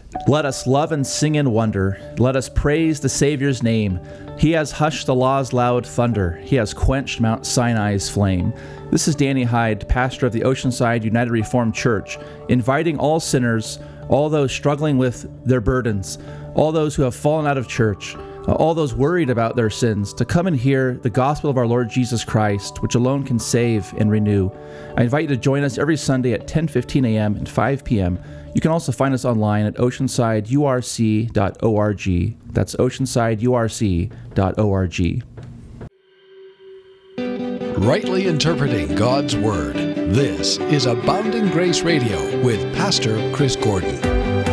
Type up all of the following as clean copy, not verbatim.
Let us love and sing in wonder. Let us praise the Savior's name. He has hushed the law's loud thunder. He has quenched Mount Sinai's flame. This is Danny Hyde, pastor of the Oceanside United Reformed Church, inviting all sinners, all those struggling with their burdens, all those who have fallen out of church, all those worried about their sins, to come and hear the gospel of our Lord Jesus Christ, which alone can save and renew. I invite you to join us every Sunday at 10:15 a.m. and 5 p.m. You can also find us online at oceansideurc.org. That's oceansideurc.org. Rightly interpreting God's Word. This is Abounding Grace Radio with Pastor Chris Gordon.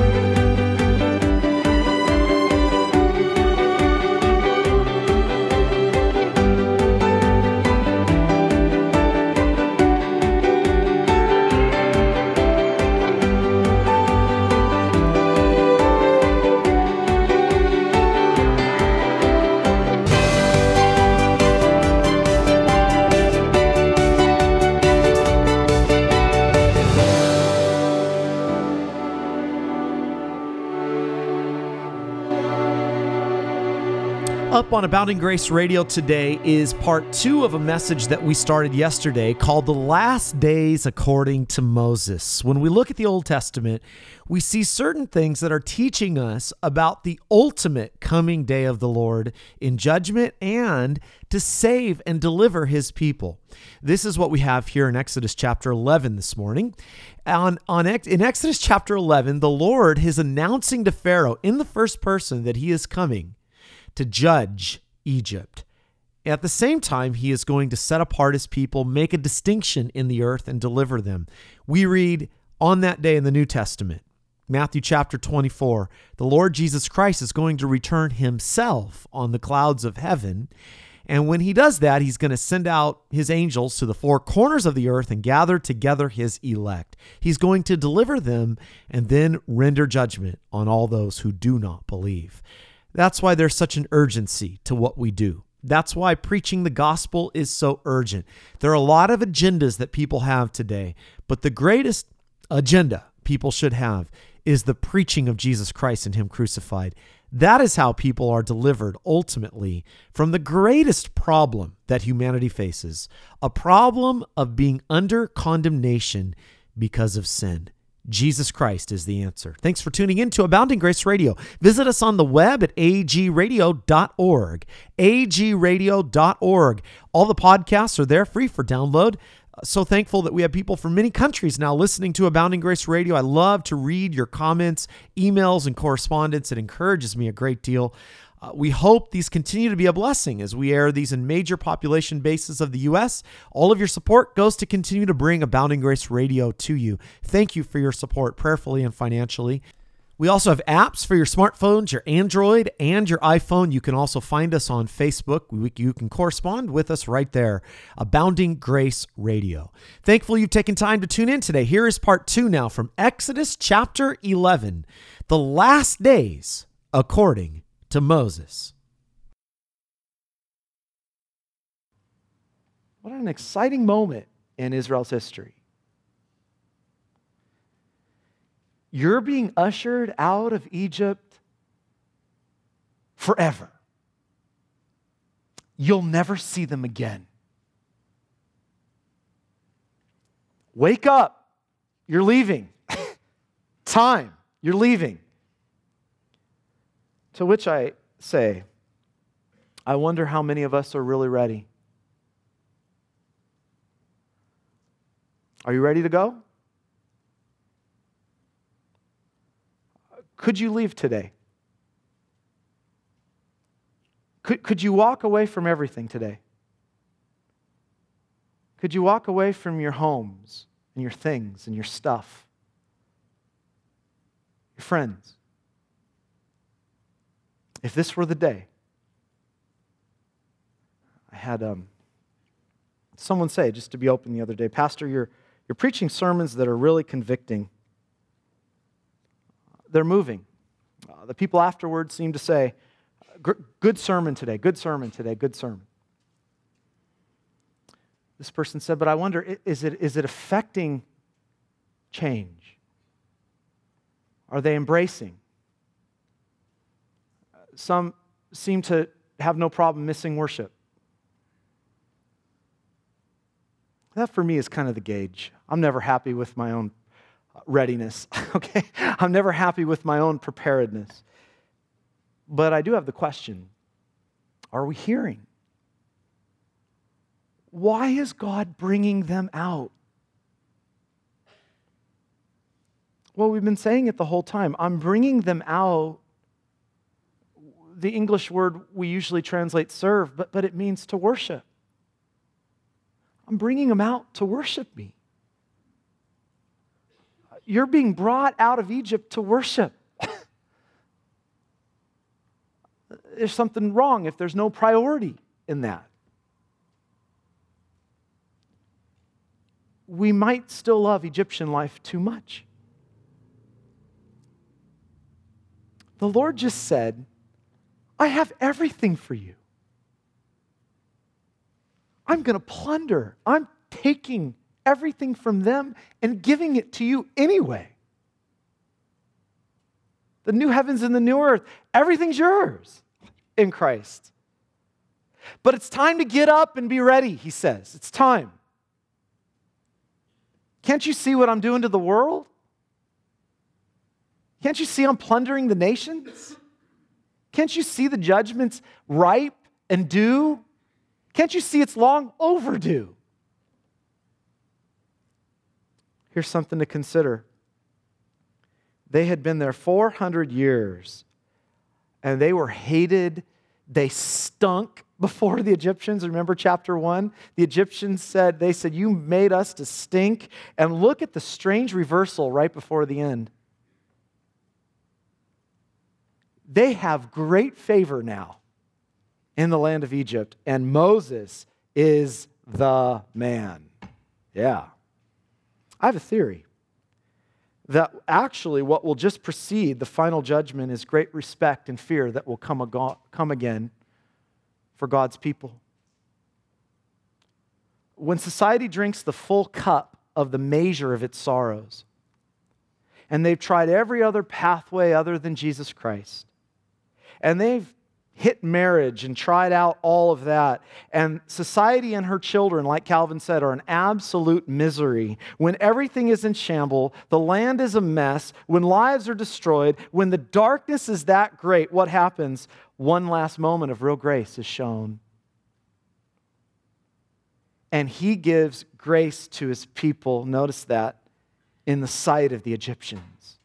Up on Abounding Grace Radio today is part 2 of a message that we started yesterday called The Last Days According to Moses. When we look at the Old Testament, we see certain things that are teaching us about the ultimate coming day of the Lord in judgment and to save and deliver his people. This is what we have here in Exodus chapter 11 this morning. In Exodus chapter 11, the Lord is announcing to Pharaoh in the first person that he is coming to judge Egypt. At the same time, he is going to set apart his people, make a distinction in the earth, and deliver them. We read on that day in the New Testament, Matthew chapter 24, the Lord Jesus Christ is going to return himself on the clouds of heaven. And when he does that, he's going to send out his angels to the four corners of the earth and gather together his elect. He's going to deliver them and then render judgment on all those who do not believe. That's why there's such an urgency to what we do. That's why preaching the gospel is so urgent. There are a lot of agendas that people have today, but the greatest agenda people should have is the preaching of Jesus Christ and him crucified. That is how people are delivered ultimately from the greatest problem that humanity faces, a problem of being under condemnation because of sin. Jesus Christ is the answer. Thanks for tuning in to Abounding Grace Radio. Visit us on the web at agradio.org, agradio.org. All the podcasts are there free for download. So thankful that we have people from many countries now listening to Abounding Grace Radio. I love to read your comments, emails, and correspondence. It encourages me a great deal. We hope these continue to be a blessing as we air these in major population bases of the U.S. All of your support goes to continue to bring Abounding Grace Radio to you. Thank you for your support prayerfully and financially. We also have apps for your smartphones, your Android, and your iPhone. You can also find us on Facebook. You can correspond with us right there, Abounding Grace Radio. Thankful you've taken time to tune in today. Here is part 2 now from Exodus chapter 11, the last days according to Moses. What an exciting moment in Israel's history. You're being ushered out of Egypt forever. You'll never see them again. Wake up. You're leaving. Time. You're leaving. To which I say, I wonder how many of us are really ready. Are you ready to go? Could you leave today? Could you walk away from everything today? Could you walk away from your homes and your things and your stuff? Your friends? If this were the day, I had someone say, just to be open the other day, Pastor, you're preaching sermons that are really convicting. They're moving. The people afterwards seem to say, good sermon today, good sermon today, good sermon. This person said, but I wonder, is it affecting change? Are they embracing? some seem to have no problem missing worship. That for me is kind of the gauge. I'm never happy with my own readiness, okay? I'm never happy with my own preparedness. But I do have the question, are we hearing? Why is God bringing them out? Well, we've been saying it the whole time. I'm bringing them out. The English word we usually translate serve, but it means to worship. I'm bringing them out to worship me. You're being brought out of Egypt to worship. There's something wrong if there's no priority in that. We might still love Egyptian life too much. The Lord just said, I have everything for you. I'm going to plunder. I'm taking everything from them and giving it to you anyway. The new heavens and the new earth, everything's yours in Christ. But it's time to get up and be ready, he says. It's time. Can't you see what I'm doing to the world? Can't you see I'm plundering the nations? Can't you see the judgment's ripe and due? Can't you see it's long overdue? Here's something to consider. They had been there 400 years, and they were hated. They stunk before the Egyptians. Remember chapter 1? The Egyptians said, you made us to stink. And look at the strange reversal right before the end. They have great favor now in the land of Egypt, and Moses is the man. Yeah. I have a theory that actually what will just precede the final judgment is great respect and fear that will come again for God's people. When society drinks the full cup of the measure of its sorrows, and they've tried every other pathway other than Jesus Christ, and they've hit marriage and tried out all of that. And society and her children, like Calvin said, are an absolute misery. When everything is in shambles, the land is a mess, when lives are destroyed, when the darkness is that great, what happens? One last moment of real grace is shown. And he gives grace to his people, notice that, in the sight of the Egyptians.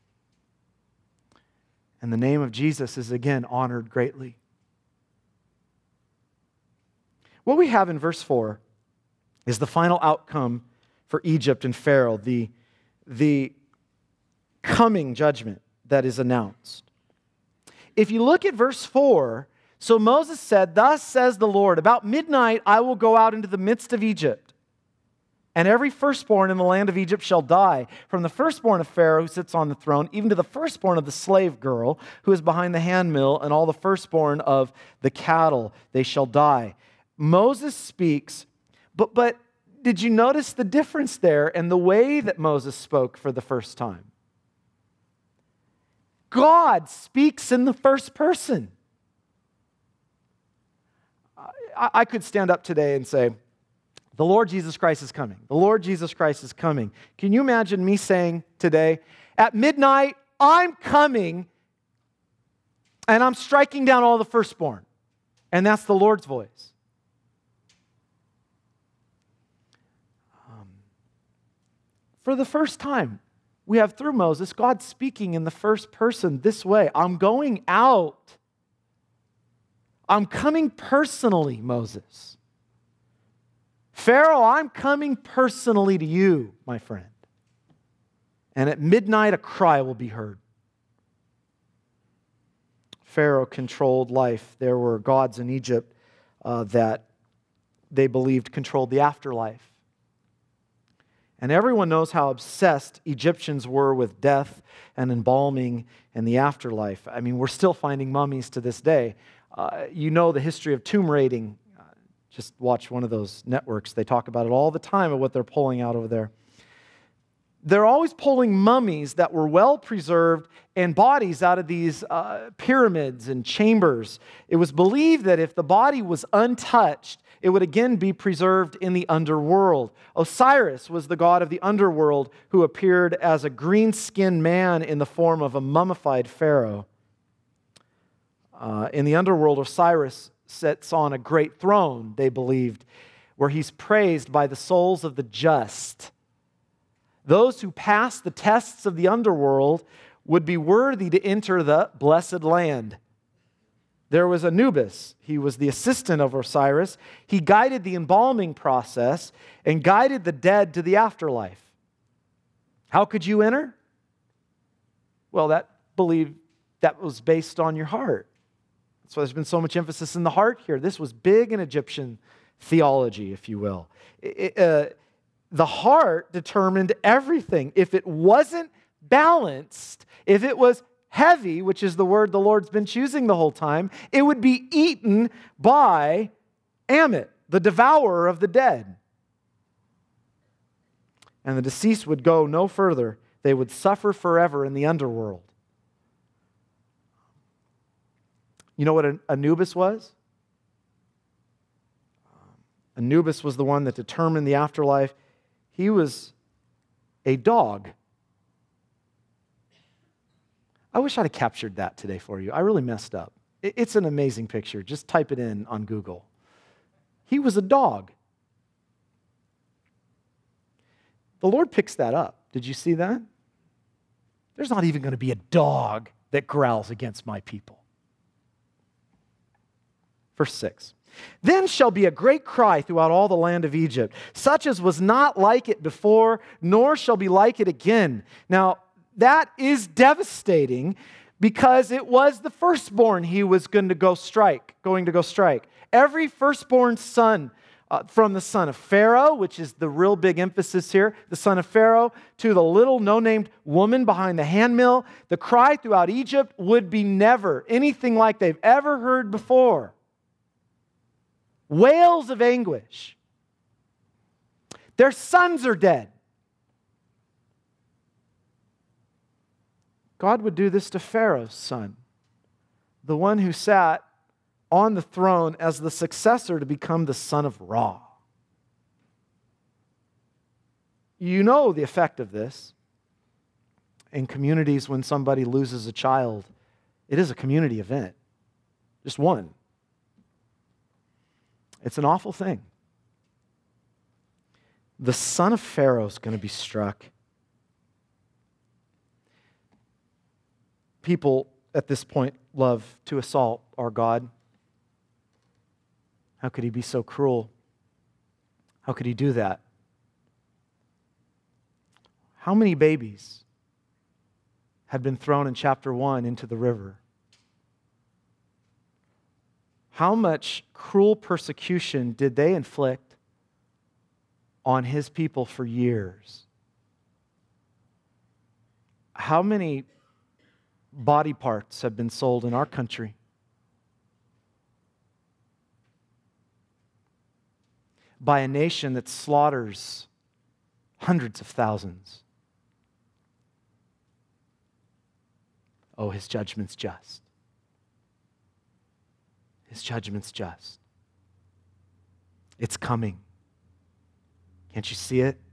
And the name of Jesus is again honored greatly. What we have in verse 4 is the final outcome for Egypt and Pharaoh, the coming judgment that is announced. If you look at verse 4, so Moses said, "Thus says the Lord, about midnight I will go out into the midst of Egypt, and every firstborn in the land of Egypt shall die, from the firstborn of Pharaoh who sits on the throne, even to the firstborn of the slave girl who is behind the handmill, and all the firstborn of the cattle, they shall die." Moses speaks, but did you notice the difference there and the way that Moses spoke for the first time? God speaks in the first person. I could stand up today and say, the Lord Jesus Christ is coming. The Lord Jesus Christ is coming. Can you imagine me saying today, at midnight, I'm coming and I'm striking down all the firstborn. And that's the Lord's voice. For the first time, we have through Moses, God speaking in the first person this way. I'm going out. I'm coming personally, Moses. Pharaoh, I'm coming personally to you, my friend. And at midnight, a cry will be heard. Pharaoh controlled life. There were gods in Egypt that they believed controlled the afterlife. And everyone knows how obsessed Egyptians were with death and embalming and the afterlife. I mean, we're still finding mummies to this day. You know the history of tomb raiding. Just watch one of those networks. They talk about it all the time of what they're pulling out over there. they're always pulling mummies that were well preserved and bodies out of these pyramids and chambers. It was believed that if the body was untouched, it would again be preserved in the underworld. Osiris was the god of the underworld who appeared as a green-skinned man in the form of a mummified pharaoh. In the underworld, Osiris sits on a great throne, they believed, where he's praised by the souls of the just. Those who passed the tests of the underworld would be worthy to enter the blessed land. There was Anubis. He was the assistant of Osiris. He guided the embalming process and guided the dead to the afterlife. How could you enter? Well, that was based on your heart. That's why there's been so much emphasis in the heart here. This was big in Egyptian theology, if you will. The heart determined everything. If it wasn't balanced, if it was heavy, which is the word the Lord's been choosing the whole time, it would be eaten by Ammit, the devourer of the dead. And the deceased would go no further. They would suffer forever in the underworld. You know what Anubis was? Anubis was the one that determined the afterlife. He was a dog. I wish I'd have captured that today for you. I really messed up. It's an amazing picture. Just type it in on Google. He was a dog. The Lord picks that up. Did you see that? There's not even going to be a dog that growls against my people. Verse 6. Then shall be a great cry throughout all the land of Egypt, such as was not like it before, nor shall be like it again. Now, that is devastating because it was the firstborn he was going to go strike. Every firstborn son from the son of Pharaoh, which is the real big emphasis here, the son of Pharaoh, to the little no-named woman behind the handmill, the cry throughout Egypt would be never anything like they've ever heard before. Wails of anguish. Their sons are dead. God would do this to Pharaoh's son, the one who sat on the throne as the successor to become the son of Ra. You know the effect of this. In communities, when somebody loses a child, it is a community event. Just one. It's an awful thing. The son of Pharaoh is going to be struck. People at this point love to assault our God. How could he be so cruel? How could he do that? How many babies had been thrown in chapter 1 into the river? How much cruel persecution did they inflict on his people for years? How many body parts have been sold in our country? By a nation that slaughters hundreds of thousands. Oh, his judgment's just. His judgment's just. It's coming. Can't you see it?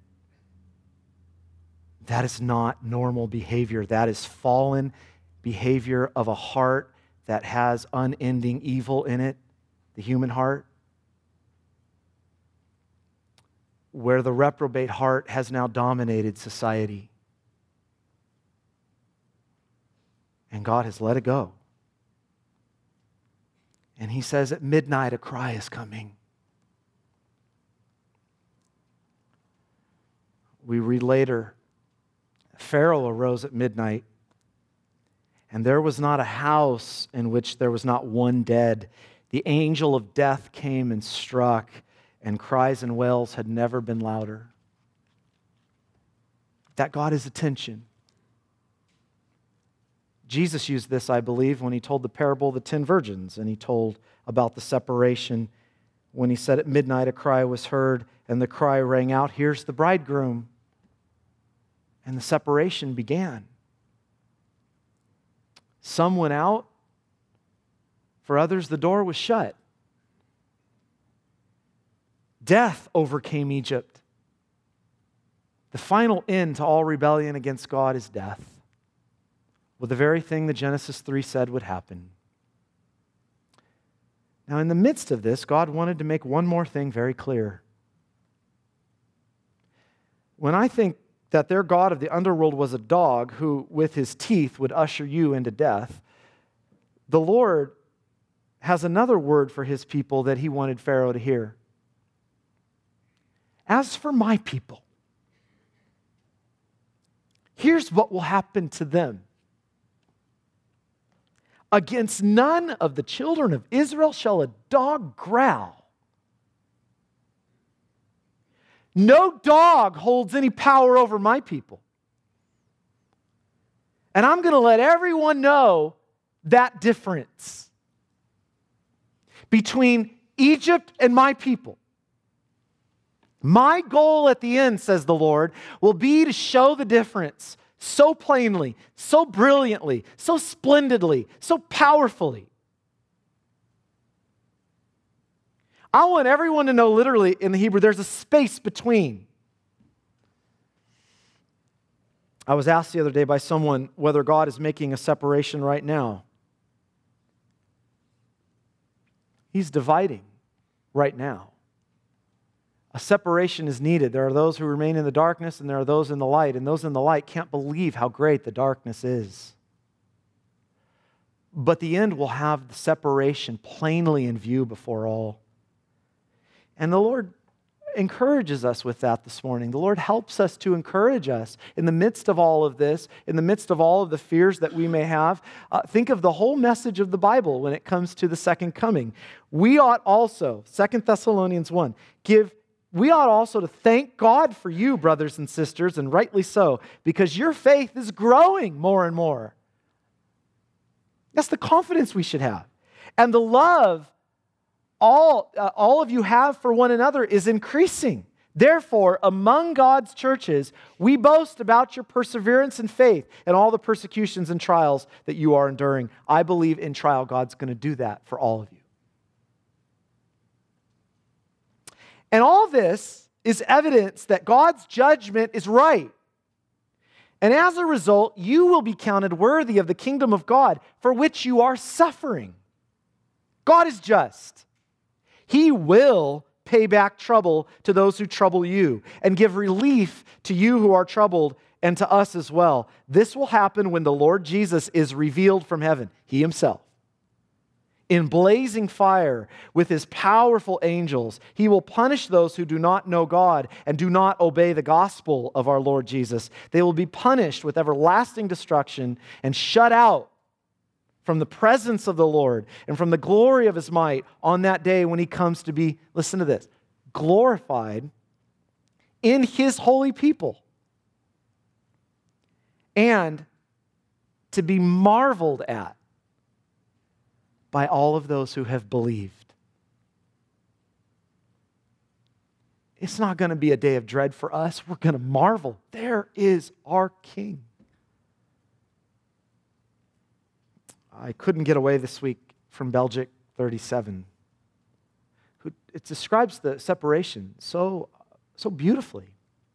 That is not normal behavior. That is fallen behavior of a heart that has unending evil in it, the human heart, where the reprobate heart has now dominated society. And God has let it go. And he says, at midnight a cry is coming. We read later, Pharaoh arose at midnight, and there was not a house in which there was not one dead. The angel of death came and struck, and cries and wails had never been louder. That got his attention. Jesus used this, I believe, when he told the parable of the 10 virgins, and he told about the separation when he said at midnight a cry was heard, and the cry rang out, "Here's the bridegroom." And the separation began. Some went out. For others, the door was shut. Death overcame Egypt. The final end to all rebellion against God is death. Well, the very thing that Genesis 3 said would happen. Now, in the midst of this, God wanted to make one more thing very clear. When I think that their God of the underworld was a dog who, with his teeth, would usher you into death, the Lord has another word for his people that he wanted Pharaoh to hear. As for my people, here's what will happen to them. Against none of the children of Israel shall a dog growl. No dog holds any power over my people. And I'm going to let everyone know that difference between Egypt and my people. My goal at the end, says the Lord, will be to show the difference so plainly, so brilliantly, so splendidly, so powerfully. I want everyone to know literally in the Hebrew, there's a space between. I was asked the other day by someone whether God is making a separation right now. He's dividing right now. A separation is needed. There are those who remain in the darkness and there are those in the light, and those in the light can't believe how great the darkness is. But the end will have the separation plainly in view before all. And the Lord encourages us with that this morning. The Lord helps us to encourage us in the midst of all of this, in the midst of all of the fears that we may have. Think of the whole message of the Bible when it comes to the second coming. We ought also, 2 Thessalonians 1, we ought also to thank God for you, brothers and sisters, and rightly so, because your faith is growing more and more. That's the confidence we should have. And the love all of you have for one another is increasing. Therefore, among God's churches, we boast about your perseverance and faith and all the persecutions and trials that you are enduring. I believe in trial, God's going to do that for all of you. And all this is evidence that God's judgment is right. And as a result, you will be counted worthy of the kingdom of God for which you are suffering. God is just. He will pay back trouble to those who trouble you and give relief to you who are troubled and to us as well. This will happen when the Lord Jesus is revealed from heaven, He Himself. In blazing fire with His powerful angels, He will punish those who do not know God and do not obey the gospel of our Lord Jesus. They will be punished with everlasting destruction and shut out from the presence of the Lord and from the glory of His might on that day when He comes to be, listen to this, glorified in His holy people and to be marveled at by all of those who have believed. It's not going to be a day of dread for us. We're going to marvel. There is our King. I couldn't get away this week from Belgic 37. It describes the separation so beautifully.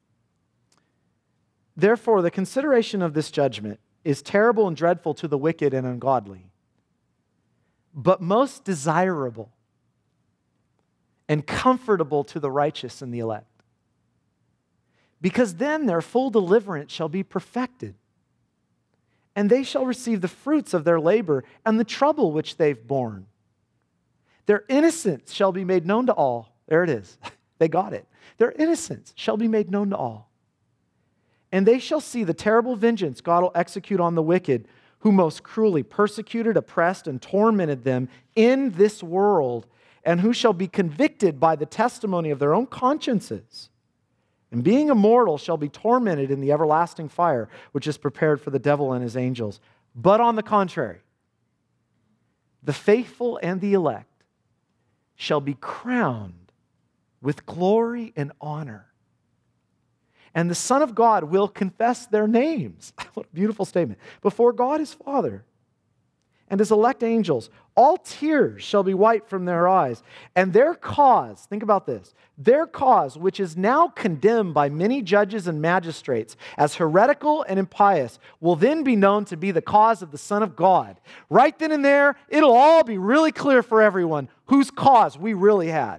Therefore, the consideration of this judgment is terrible and dreadful to the wicked and ungodly, but most desirable and comfortable to the righteous and the elect. Because then their full deliverance shall be perfected, and they shall receive the fruits of their labor and the trouble which they've borne. Their innocence shall be made known to all. There it is. They got it. Their innocence shall be made known to all. And they shall see the terrible vengeance God will execute on the wicked, who most cruelly persecuted, oppressed, and tormented them in this world, and who shall be convicted by the testimony of their own consciences, and being immortal shall be tormented in the everlasting fire, which is prepared for the devil and his angels. But on the contrary, the faithful and the elect shall be crowned with glory and honor And the Son of God will confess their names. What a beautiful statement. Before God his Father and his elect angels, all tears shall be wiped from their eyes. And their cause, think about this, their cause, which is now condemned by many judges and magistrates as heretical and impious, will then be known to be the cause of the Son of God. Right then and there, it'll all be really clear for everyone whose cause we really had.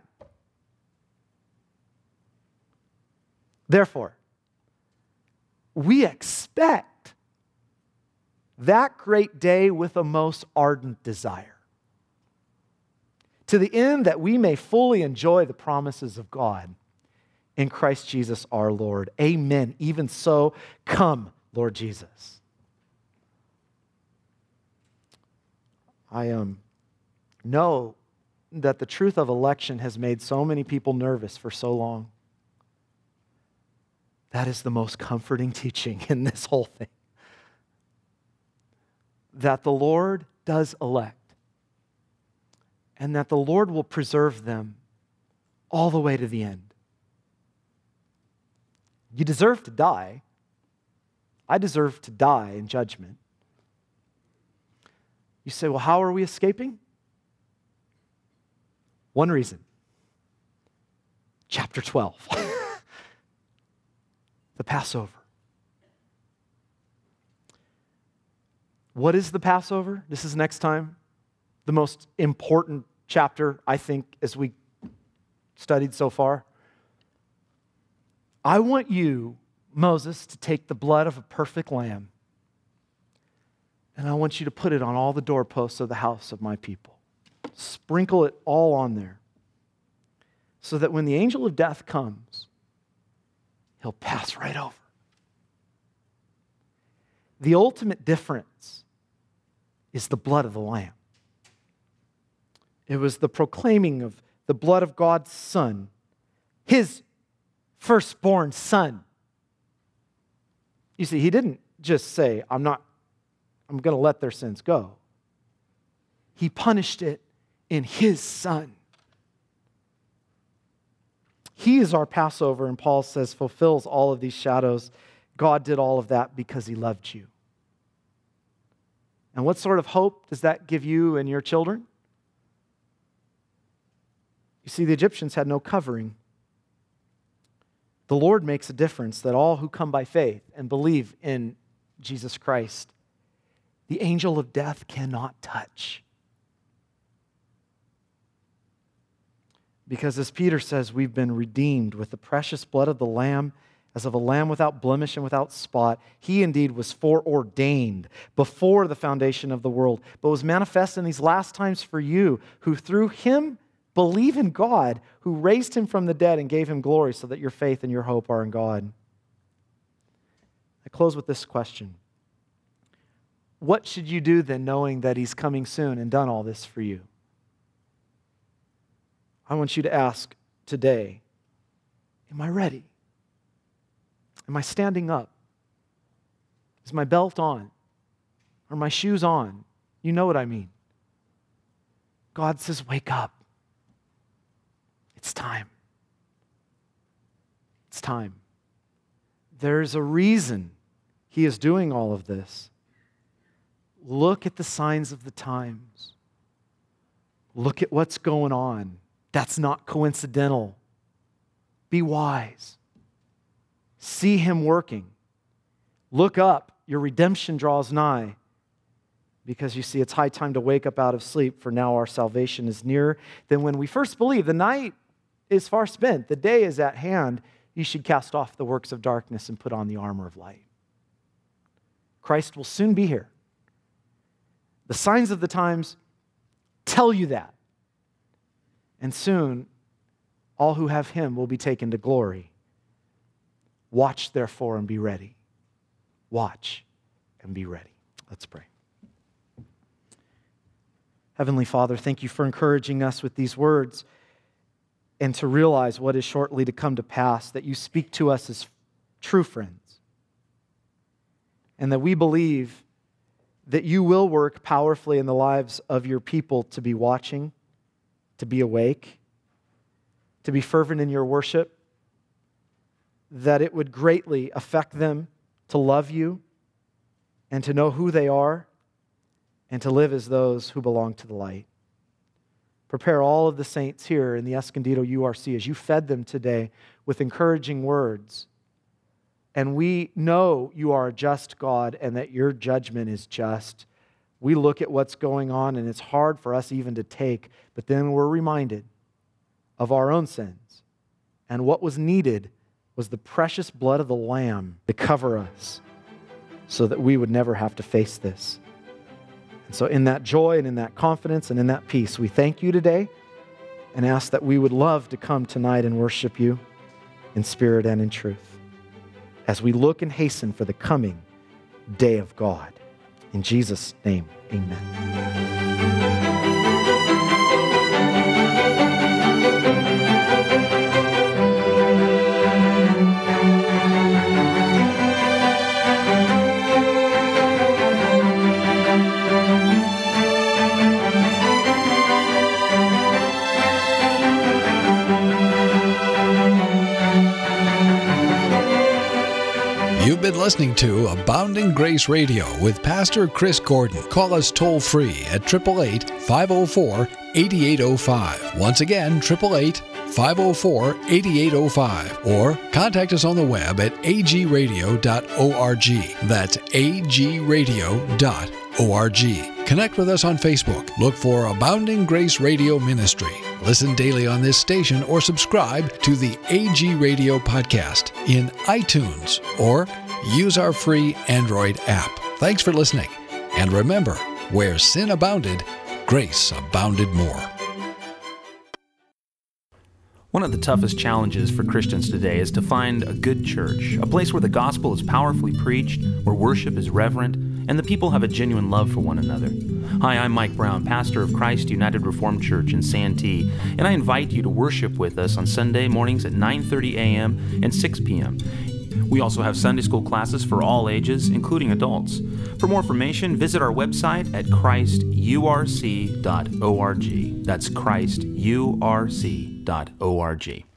Therefore, we expect that great day with a most ardent desire, to the end that we may fully enjoy the promises of God in Christ Jesus our Lord. Amen. Even so, come, Lord Jesus. I know that the truth of election has made so many people nervous for so long. That is the most comforting teaching in this whole thing. That the Lord does elect, and that the Lord will preserve them all the way to the end. You deserve to die. I deserve to die in judgment. You say, well, how are we escaping? One reason. Chapter 12. The Passover. What is the Passover? This is next time. The most important chapter, I think, as we studied so far. I want you, Moses, to take the blood of a perfect lamb, and I want you to put it on all the doorposts of the house of my people. Sprinkle it all on there, so that when the angel of death comes, he'll pass right over. The ultimate difference is the blood of the Lamb. It was the proclaiming of the blood of God's Son, his firstborn Son. You see, he didn't just say, I'm going to let their sins go. He punished it in his Son. He is our Passover, and Paul says, fulfills all of these shadows. God did all of that because he loved you. And what sort of hope does that give you and your children? You see, the Egyptians had no covering. The Lord makes a difference that all who come by faith and believe in Jesus Christ, the angel of death cannot touch. Because as Peter says, we've been redeemed with the precious blood of the Lamb, as of a lamb without blemish and without spot. He indeed was foreordained before the foundation of the world, but was manifest in these last times for you, who through him believe in God, who raised him from the dead and gave him glory, so that your faith and your hope are in God. I close with this question. What should you do then, knowing that he's coming soon and done all this for you? I want you to ask today, am I ready? Am I standing up? Is my belt on? Are my shoes on? You know what I mean. God says, wake up. It's time. It's time. There's a reason he is doing all of this. Look at the signs of the times. Look at what's going on. That's not coincidental. Be wise. See him working. Look up. Your redemption draws nigh. Because you see, it's high time to wake up out of sleep, for now our salvation is nearer than when we first believed. The night is far spent. The day is at hand. You should cast off the works of darkness and put on the armor of light. Christ will soon be here. The signs of the times tell you that. And soon, all who have him will be taken to glory. Watch, therefore, and be ready. Watch and be ready. Let's pray. Heavenly Father, thank you for encouraging us with these words and to realize what is shortly to come to pass, that you speak to us as true friends, and that we believe that you will work powerfully in the lives of your people to be watching, to be awake, to be fervent in your worship, that it would greatly affect them to love you and to know who they are and to live as those who belong to the light. Prepare all of the saints here in the Escondido URC as you fed them today with encouraging words. And we know you are a just God and that your judgment is just. We look at what's going on and it's hard for us even to take, but then we're reminded of our own sins. And what was needed was the precious blood of the Lamb to cover us so that we would never have to face this. And so in that joy and in that confidence and in that peace, we thank you today and ask that we would love to come tonight and worship you in spirit and in truth as we look and hasten for the coming day of God. In Jesus' name, amen. You've been listening to Abounding Grace Radio with Pastor Chris Gordon. Call us toll-free at 888-504-8805. Once again, 888-504-8805. Or contact us on the web at agradio.org. That's agradio.org. Connect with us on Facebook. Look for Abounding Grace Radio Ministry. Listen daily on this station or subscribe to the AG Radio podcast in iTunes or use our free Android app. Thanks for listening. And remember, where sin abounded, grace abounded more. One of the toughest challenges for Christians today is to find a good church, a place where the gospel is powerfully preached, where worship is reverent, and the people have a genuine love for one another. Hi, I'm Mike Brown, pastor of Christ United Reformed Church in Santee, and I invite you to worship with us on Sunday mornings at 9:30 a.m. and 6 p.m. We also have Sunday school classes for all ages, including adults. For more information, visit our website at christurc.org. That's christurc.org.